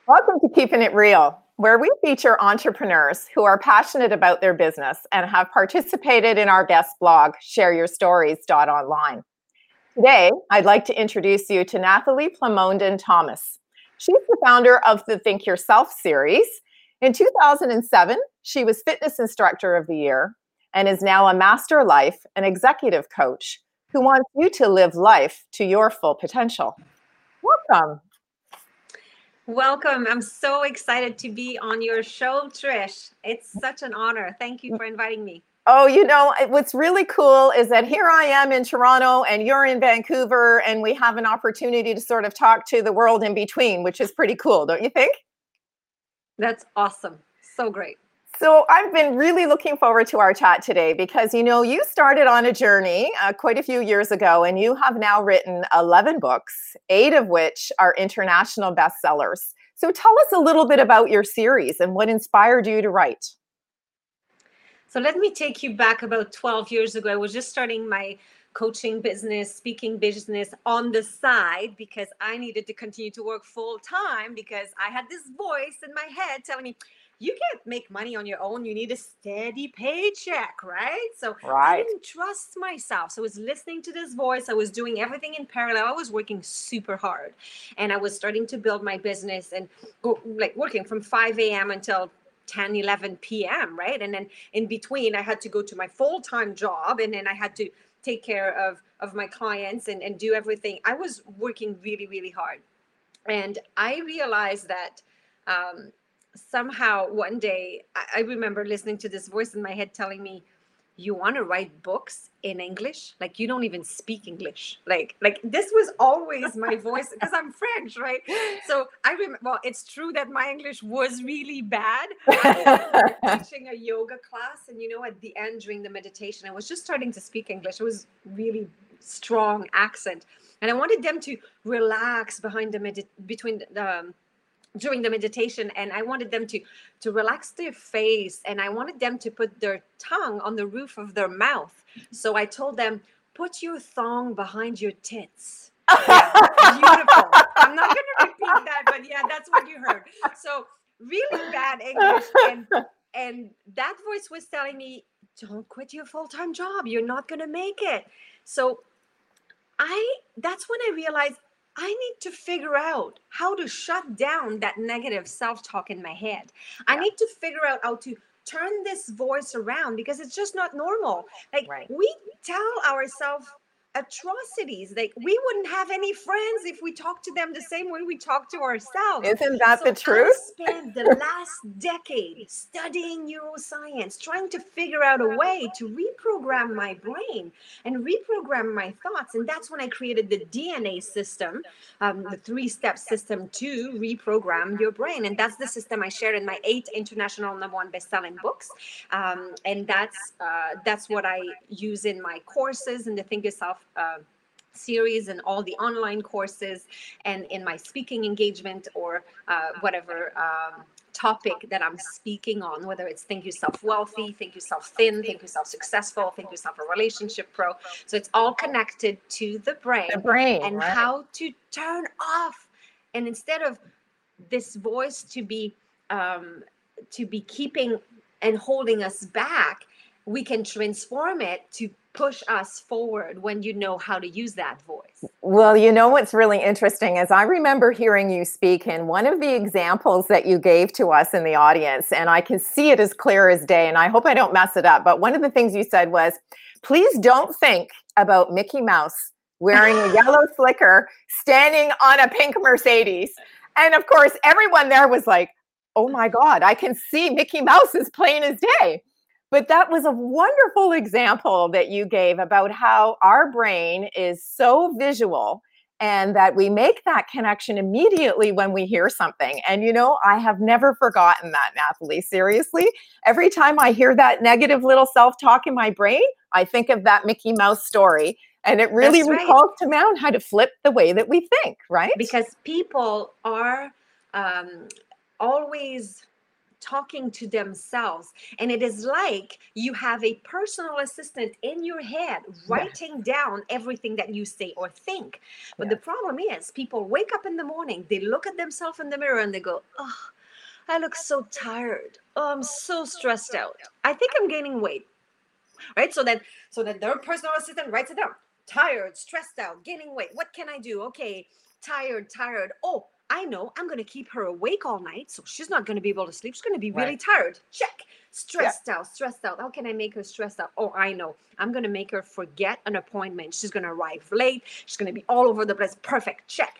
Welcome to Keeping It Real, where we feature entrepreneurs who are passionate about their business and have participated in our guest blog, shareyourstories.online. Today, I'd like to introduce you to Nathalie Plamondon Thomas. She's the founder of the Think Yourself series. In 2007, she was Fitness Instructor of the Year and is now a Master Life and Executive Coach who wants you to live life to your full potential. Welcome. Welcome. I'm so excited to be on your show, Trish. It's such an honor. Thank you for inviting me. Oh, what's really cool is that here I am in Toronto and you're in Vancouver, and we have an opportunity to sort of talk to the world in between, which is pretty cool, don't you think? That's awesome. So great. So I've been really looking forward to our chat today because, you started on a journey quite a few years ago, and you have now written 11 books, 8 of which are international bestsellers. So tell us a little bit about your series and what inspired you to write. So let me take you back about 12 years ago. I was just starting my coaching business, speaking business on the side because I needed to continue to work full time because I had this voice in my head telling me, you can't make money on your own. You need a steady paycheck, right? So I didn't trust myself. So I was listening to this voice. I was doing everything in parallel. I was working super hard, and I was starting to build my business and working from 5 a.m. until 10, 11 p.m., right? And then in between, I had to go to my full-time job, and then I had to take care of my clients and do everything. I was working really, really hard. And I realized that somehow one day, I remember listening to this voice in my head telling me, you want to write books in English? Like, you don't even speak English. Like this was always my voice because I'm French, right? So I remember, well, it's true that my English was really bad. I was teaching a yoga class, and at the end during the meditation, I was just starting to speak English. It was really strong accent. And I wanted them to relax during the meditation, and I wanted them to relax their face, and I wanted them to put their tongue on the roof of their mouth. So I told them, put your thong behind your tits. Yeah, beautiful. I'm not going to repeat that, but yeah, that's what you heard. So really bad English, and that voice was telling me, don't quit your full-time job. You're not going to make it. So that's when I realized I need to figure out how to shut down that negative self-talk in my head. I need to figure out how to turn this voice around because it's just not normal. We tell ourselves atrocities. Like, we wouldn't have any friends if we talked to them the same way we talk to ourselves. Isn't that the truth? I spent the last decade studying neuroscience, trying to figure out a way to reprogram my brain and reprogram my thoughts. And that's when I created the DNA system, the 3-step system to reprogram your brain. And that's the system I shared in my 8 international #1 best-selling books. And that's what I use in my courses in the Think Yourself series and all the online courses, and in my speaking engagement or whatever topic that I'm speaking on, whether it's Think Yourself Wealthy, Think Yourself Thin, Think Yourself Successful, Think Yourself a Relationship Pro. So it's all connected to the brain and right? How to turn off. And instead of this voice to be keeping and holding us back, we can transform it to push us forward when you know how to use that voice. Well, what's really interesting is I remember hearing you speak, and one of the examples that you gave to us in the audience, and I can see it as clear as day, and I hope I don't mess it up, but one of the things you said was, please don't think about Mickey Mouse wearing a yellow slicker standing on a pink Mercedes. And of course, everyone there was like, oh my God, I can see Mickey Mouse as plain as day. But that was a wonderful example that you gave about how our brain is so visual and that we make that connection immediately when we hear something. And, I have never forgotten that, Nathalie. Seriously, every time I hear that negative little self-talk in my brain, I think of that Mickey Mouse story. And it really recalls to mind how to flip the way that we think, right? Because people are always talking to themselves. And it is like you have a personal assistant in your head writing down everything that you say or think. But the problem is, people wake up in the morning, they look at themselves in the mirror and they go, oh, I look so tired. Oh, I'm so stressed out. I think I'm gaining weight. Right? So that their personal assistant writes it down. Tired, stressed out, gaining weight. What can I do? Okay, tired. Oh, I know. I'm going to keep her awake all night, so she's not going to be able to sleep. She's going to be really tired. Check. Stressed out. How can I make her stressed out? Oh, I know. I'm going to make her forget an appointment. She's going to arrive late. She's going to be all over the place. Perfect. Check.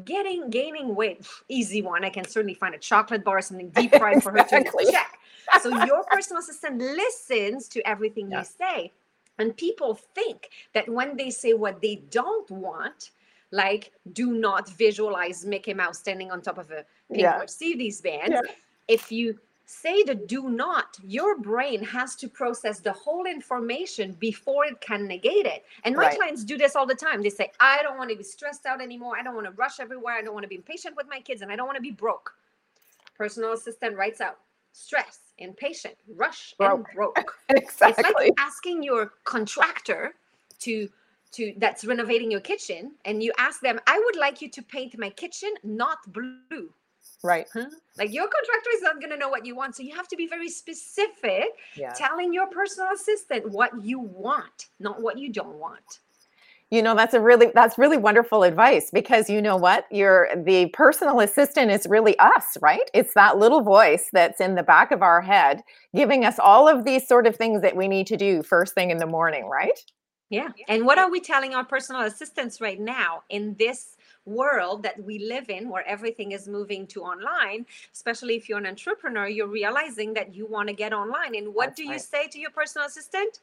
Gaining weight, easy one. I can certainly find a chocolate bar, something deep fried for her to check. So your personal assistant listens to everything you say. And people think that when they say what they don't want, like do not visualize Mickey Mouse standing on top of a pink Mercedes Benz, if you say the do not, your brain has to process the whole information before it can negate it. And my clients do this all the time. They say, I don't want to be stressed out anymore. I don't want to rush everywhere. I don't want to be impatient with my kids, and I don't want to be broke. Personal assistant writes out stress, impatient, rush, and broke. Exactly. It's like asking your contractor to that's renovating your kitchen, and you ask them, I would like you to paint my kitchen not blue. Right. Like your contractor is not going to know what you want. So you have to be very specific, telling your personal assistant what you want, not what you don't want. You know, that's really wonderful advice, because you know what? The personal assistant is really us, right? It's that little voice that's in the back of our head giving us all of these sort of things that we need to do first thing in the morning, right? Yeah. And what are we telling our personal assistants right now in this world that we live in, where everything is moving to online? Especially if you're an entrepreneur, you're realizing that you want to get online. And what do you say to your personal assistant?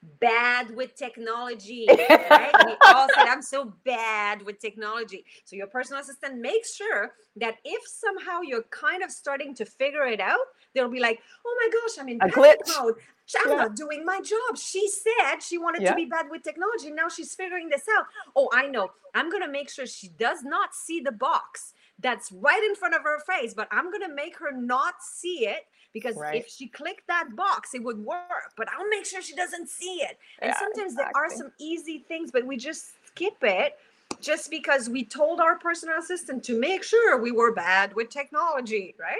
Bad with technology, right? We all said, I'm so bad with technology. So your personal assistant makes sure that if somehow you're kind of starting to figure it out, they'll be like, oh my gosh, I'm in panic mode. I'm not doing my job. She said she wanted to be bad with technology. Now she's figuring this out. Oh, I know. I'm going to make sure she does not see the box that's right in front of her face, but I'm going to make her not see it, because if she clicked that box, it would work, but I'll make sure she doesn't see it. And sometimes there are some easy things, but we just skip it just because we told our personal assistant to make sure we were bad with technology, right?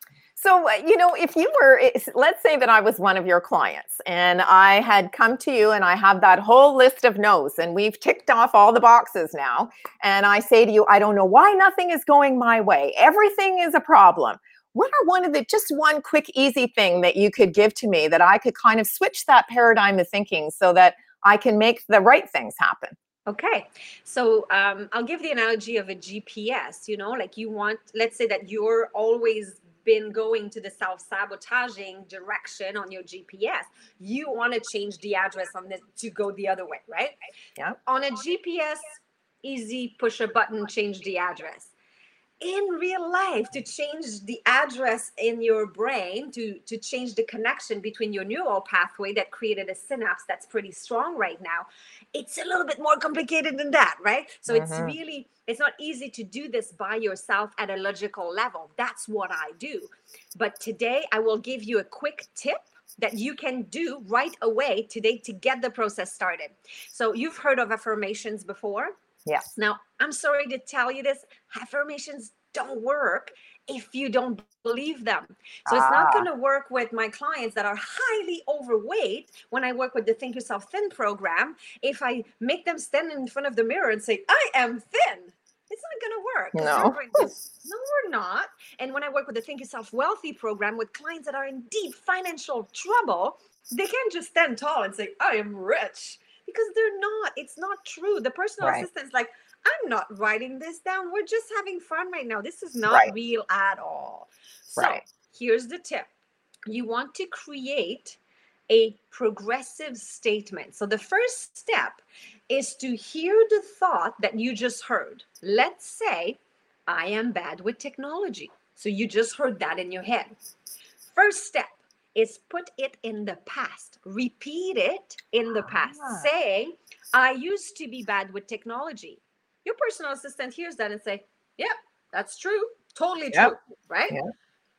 So, you know, let's say that I was one of your clients and I had come to you and I have that whole list of no's and we've ticked off all the boxes now. And I say to you, I don't know why nothing is going my way. Everything is a problem. What are just one quick, easy thing that you could give to me that I could kind of switch that paradigm of thinking so that I can make the right things happen? Okay. So I'll give the analogy of a GPS, you know, like let's say that you're always been going to the self-sabotaging direction on your GPS. You want to change the address on this to go the other way, right? Yeah. On a GPS, easy, push a button, change the address. In real life, to change the address in your brain, to change the connection between your neural pathway that created a synapse that's pretty strong right now, it's a little bit more complicated than that, right? So it's not easy to do this by yourself at a logical level. That's what I do. But today I will give you a quick tip that you can do right away today to get the process started. So you've heard of affirmations before? Yes. Now, I'm sorry to tell you this, affirmations don't work if you don't believe them. So it's not going to work with my clients that are highly overweight when I work with the Think Yourself Thin program. If I make them stand in front of the mirror and say, I am thin, it's not going to work. No. No, we're not. And when I work with the Think Yourself Wealthy program with clients that are in deep financial trouble, they can't just stand tall and say, I am rich. Because they're not. It's not true. The personal assistant's like, I'm not writing this down. We're just having fun right now. This is not real at all. So here's the tip. You want to create a progressive statement. So the first step is to hear the thought that you just heard. Let's say, I am bad with technology. So you just heard that in your head. First step is put it in the past. Repeat it in the past. Saying, I used to be bad with technology. Your personal assistant hears that and say, yep, that's true. Totally true, right? Yeah.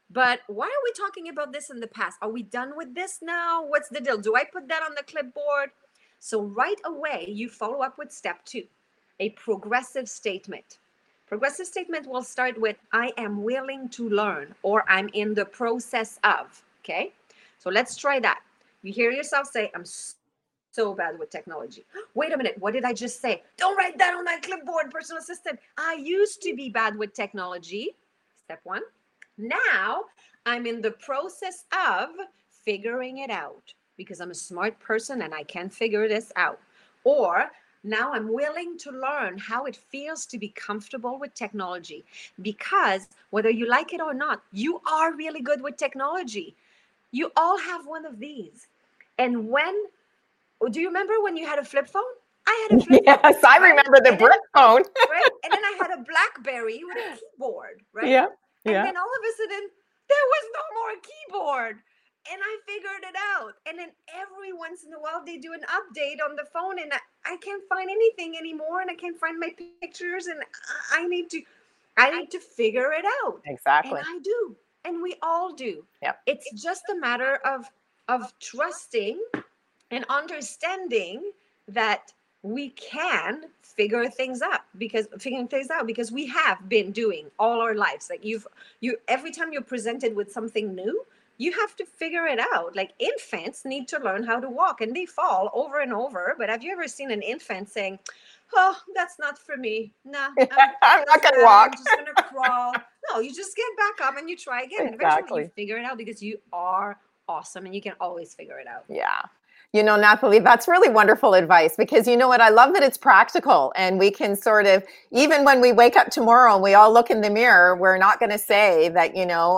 But why are we talking about this in the past? Are we done with this now? What's the deal? Do I put that on the clipboard? So right away, you follow up with step 2, a progressive statement. Progressive statement will start with, I am willing to learn, or I'm in the process of. Okay. So let's try that. You hear yourself say, I'm so bad with technology. Wait a minute. What did I just say? Don't write that on my clipboard, personal assistant. I used to be bad with technology. Step 1. Now I'm in the process of figuring it out because I'm a smart person and I can figure this out. Or now I'm willing to learn how it feels to be comfortable with technology, because whether you like it or not, you are really good with technology. You all have one of these. And do you remember when you had a flip phone? I had a flip phone. Yes, I remember the brick phone. Right? And then I had a BlackBerry with a keyboard, right? Yeah. And Yeah. then all of a sudden, there was no more keyboard. And I figured it out. And then every once in a while, they do an update on the phone, and I can't find anything anymore, and I can't find my pictures, and I need to figure it out. Exactly. And I do. And we all do. Yep. It's just a matter of trusting and understanding that we can figuring things out because we have been doing all our lives. Like you every time you're presented with something new, you have to figure it out. Like infants need to learn how to walk and they fall over and over. But have you ever seen an infant saying, oh, that's not for me. Nah, I'm not going to walk. I'm just going to crawl. No, you just get back up and you try again. Exactly. Eventually you figure it out because you are awesome and you can always figure it out. Yeah. Nathalie, that's really wonderful advice, because you know what? I love that it's practical, and we can sort of, even when we wake up tomorrow and we all look in the mirror, we're not going to say that,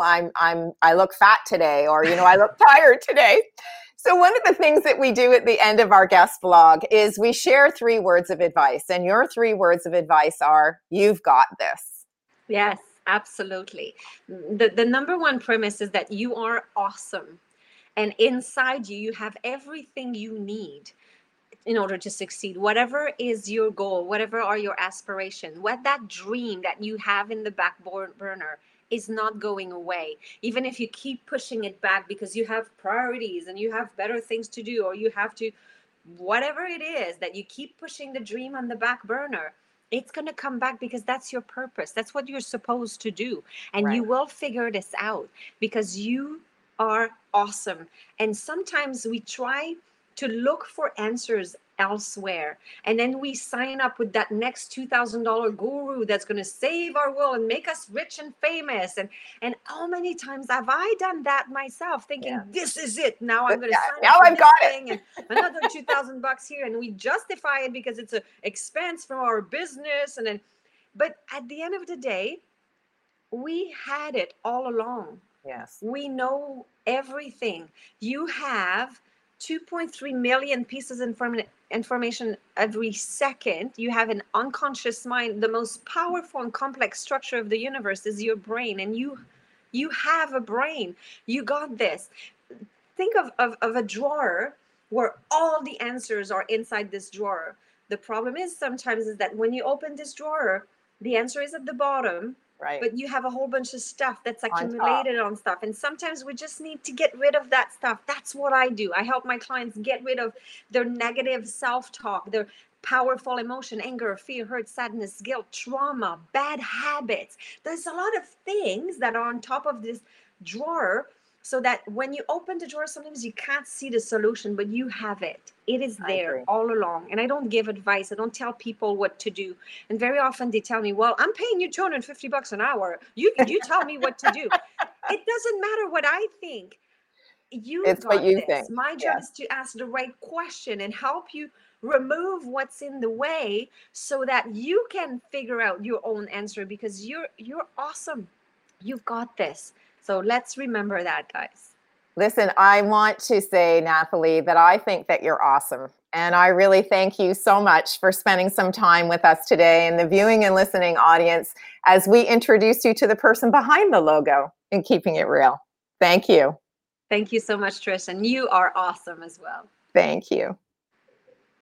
I look fat today, or, I look tired today. So one of the things that we do at the end of our guest blog is we share 3 words of advice, and your 3 words of advice are, you've got this. Yes, absolutely. The number one premise is that you are awesome. And inside you, you have everything you need in order to succeed. Whatever is your goal, whatever are your aspirations, what that dream that you have in the back burner is not going away. Even if you keep pushing it back because you have priorities and you have better things to do, or you have to, whatever it is that you keep pushing the dream on the back burner, it's going to come back because that's your purpose. That's what you're supposed to do. And Right. You will figure this out because you are awesome. And sometimes we try to look for answers elsewhere, and then we sign up with that next $2,000 guru that's going to save our world and make us rich and famous. And how many times have I done that myself, thinking, This is it. Now I'm going to sign now up I've got it. and another $2,000 here, and we justify it because it's an expense from our business. But at the end of the day, we had it all along. Yes. We know everything. You have 2.3 million pieces of information every second. You have an unconscious mind. The most powerful and complex structure of the universe is your brain, and you have a brain. You got this. Think of a drawer where all the answers are inside this drawer. The problem is sometimes is that when you open this drawer, the answer is at the bottom. Right. But you have a whole bunch of stuff that's accumulated on stuff. And sometimes we just need to get rid of that stuff. That's what I do. I help my clients get rid of their negative self-talk, their powerful emotion, anger, fear, hurt, sadness, guilt, trauma, bad habits. There's a lot of things that are on top of this drawer, so that when you open the drawer, sometimes you can't see the solution, but you have it. It is there all along. And I don't give advice. I don't tell people what to do. And very often they tell me, well, I'm paying you $250 an hour. You tell me what to do. It doesn't matter what I think. It's what you think. My job is to ask the right question and help you remove what's in the way so that you can figure out your own answer, because you're awesome. You've got this. So let's remember that, guys. Listen, I want to say, Nathalie, that I think that you're awesome. And I really thank you so much for spending some time with us today and the viewing and listening audience as we introduce you to the person behind the logo and keeping it real. Thank you. Thank you so much, Trish. And you are awesome as well. Thank you.